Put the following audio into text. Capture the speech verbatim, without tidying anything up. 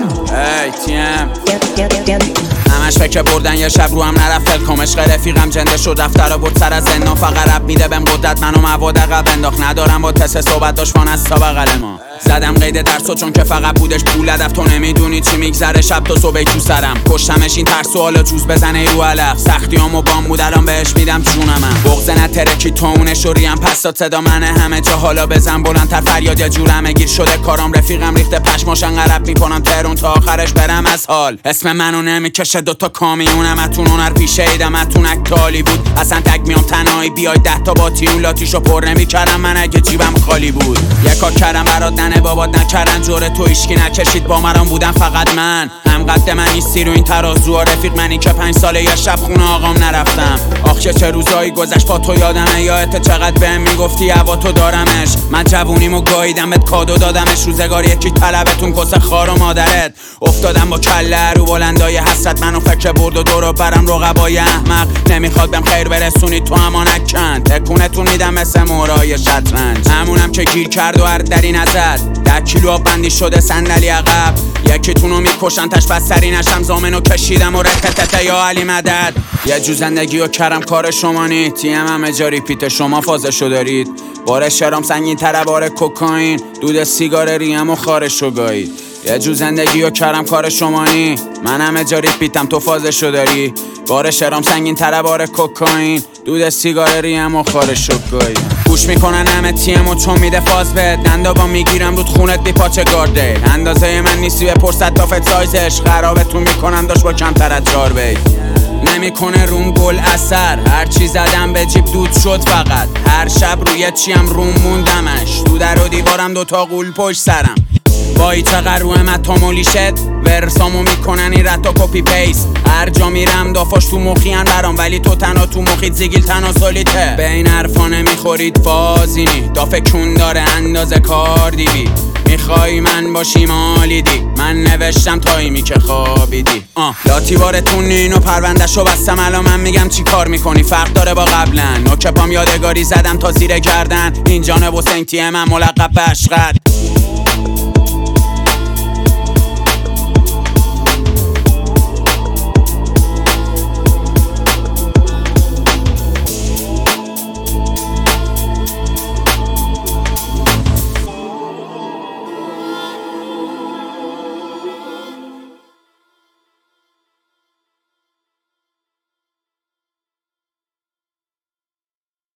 ای تیم همش فکر بردن یه شب رو هم نرفت فلکم عشق رفیقم جنده شد رفت را برد سر از زندان فقط رب میده بهم قدرت منو مواد عقب انداخت ندارم با تست صحبت داشت از تا بغل ما زدم قید درسو چون که فقط بودش پول هدف تو نمیدونی چی میگذره شب تا صبح تو سرم کشتمش این ترس و حالا جوز بزنه رو علف سختیامو بام بود الان بهش میدم جونمم بغض نترکی تو اون شوریم پس داد صدا منه همه جا حالا بزن بلندتر فریاد یه جور همه گیر شده کارام رفیقم ریخته پشماشن غرب میکنم ترون تا آخرش برم از حال اسم منو نمیکشه دوتا کامیونم اتون هنر پیشه ایدم اتون اکتالی بود اصلا تک میام تنهایی بیای ده تا با تیون لاتیشو پر نمیکردم من اگه جیبم خالی بود یکا کردم برات ننه بابات نکردن جوره تو ایشکی نکشید با مرام بودم فقط من هم قد من نیستی رو این ترازو رفیق منی که پنج ساله یه شب خونه آقام نرفتم آخ که چه روزایی گذشت با تو یادمه یادت چقدر بهم میگفتی هوا تو دارمش من جوونیمو گاییدم بهت کادو دادمش روزگار یکی طلبتون کس خار و مادرت افتادم با کله رو بلندای حسرت منو فکر برد و دورو برم رقبای احمق نمیخواد بهم خیر برسونی تو اما نکن تکونتون میدم مثل مورای شطرنج همونم که گیر کرد و هر دری نزد ده کیلو آب بندی شده صندلی عقب یکیتونو میکشن تش بس سری نشم زامنو کشیدم و رتتت یا علی مدد یه جو زندگیو کرم کار شما نی تیم همه جا ریپیت شما فازشو دارید بار شرام سنگین تره بار کوکائین دود سیگار ریم و خارشو گایید یه جو زندگیو کرم کار شما نی من همه جا ریپیتم تو فازشو داری بار شرام سنگین تره بار کوکائین دود سیگار ریم و خارشو گایید گوش میکنن همه تیمو چون میده فاز بد ننداغا میگیرم رود خونت بی پاچه گارده اندازه من نیستی به پرست تافت سایزش خرابتون میکنم داشت با کمتر از چار بی نمیکنه روم گل اثر هر چی زدم به جیب دود شد فقط هر شب روی چیم روم موندمش تو در و دیوارم دوتا غول پشت سرم وای چقدر روی متامولی شد ورسامو میکنن این رتا کپی پیست هر جا میرم دافاش تو مخیان برام ولی تو تنها تو مخیت زیگیل تناسولیته به این حرفا نمیخورید فازینی دافه کون داره اندازه کار دیوی میخوای من باشی مالیدی من نوشتم تایمی که خوابیدی آه لاتی بارتون اینو پروندهشو بستم الان من میگم چی کار میکنی فرق داره با قبلا نوک پام یادگاری زدم تا زیر گردن این جانب و سنگتیه من ملقب بشقد